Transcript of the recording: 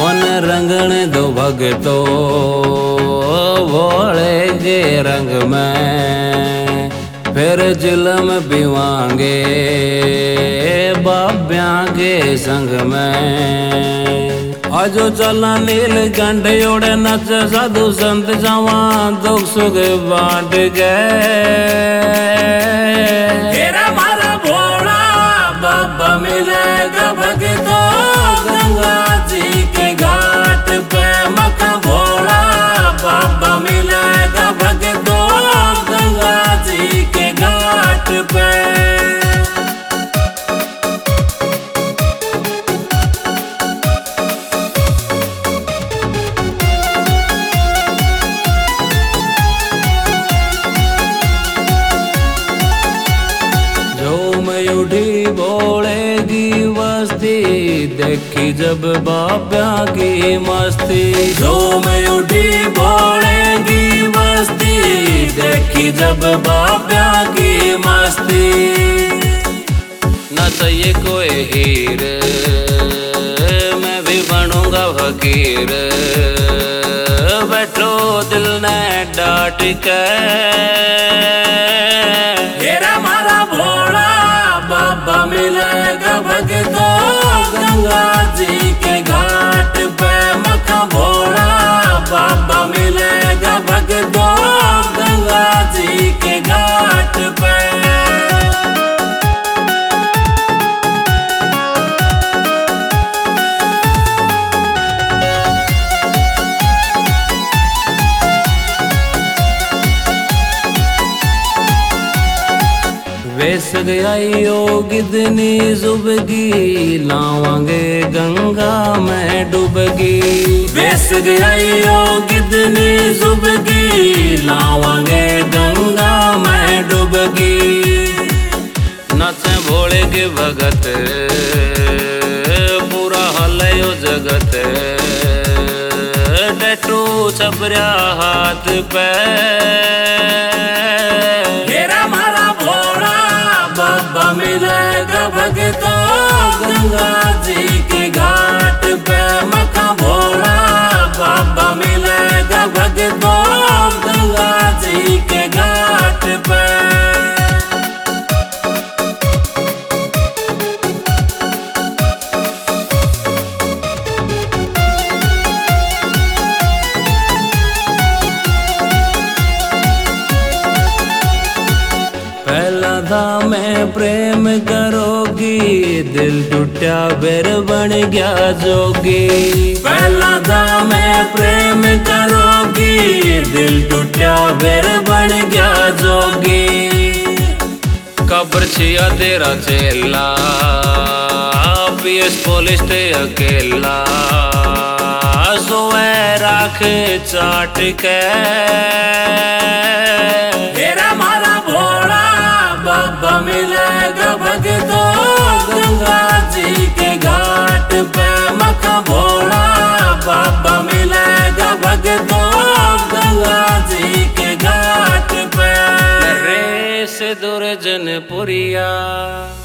मन रंगण दो भगतो भोले के रंग में, फिर जुल्म बिवांगे बाब्या के संग में। आजो चला नीलकंठ ओढ़े नच साधु संत जावा दुख सुख बांट गए। मारा भोला बाबा मिलेगा भगतो गंगा जी के घाट पे। मखा भोला बाबा मिलेगा भगतो गंगा जी के घाट पे। उठी बोलेगी बस्ती देखी जब बाब्या की मस्ती। झूम उठी बोलेगी बस्ती देखी जब बाब्या की मस्ती। न चाहिए कोई हीर मैं भी बनूंगा फकीर, बैठो दिल ने डांट के। बाबा मिलेगा भगतो गंगा जी के घाट पे। मखा भोला बाबा मिलेगा भगतो गंगा जी के घाट पे। वेस गया गिदनी जुबगी लावांगे गंगा में डूबगी। वेस गया गिदनी जुबगी लावांगे गंगा में डूबगी। नाचे भोले के भगत पूरा हलयो जगत, डटू छपरिया हाथ पे। बाबा मिलेगा भगतो गंगा जी के घाट पे। मखा भोला बाबा मिलेगा भगतो गंगा जी के घाट पे। पहला था मैं प्रेम करोगी दिल टूटा फिर बन गया जोगी। पहला था मैं प्रेम करोगी दिल टूटा फिर बन गया जोगी। कब्र छिया तेरा चेला पीएस पुलिस ते अकेला, सोए राख चाट के। बाबा मिलेगा भगतो गंगा जी के घाट पे। मखा भोला बाबा मिलेगा भगतो गंगा जी के घाट पे। रे से दुर्जन पुरिया